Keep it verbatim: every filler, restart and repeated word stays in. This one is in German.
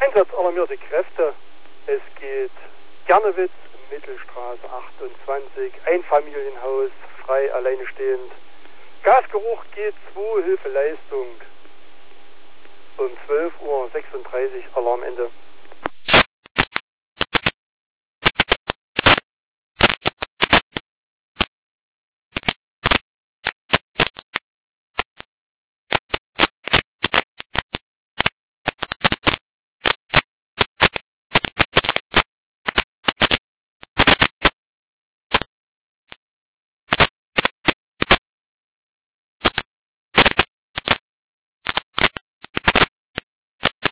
Einsatz alarmierte Kräfte. Es geht Gernewitz, Mittelstraße achtundzwanzig, Einfamilienhaus, frei, alleine stehend. Gasgeruch G zwei, Hilfeleistung. Um zwölf Uhr sechsunddreißig, Alarmende.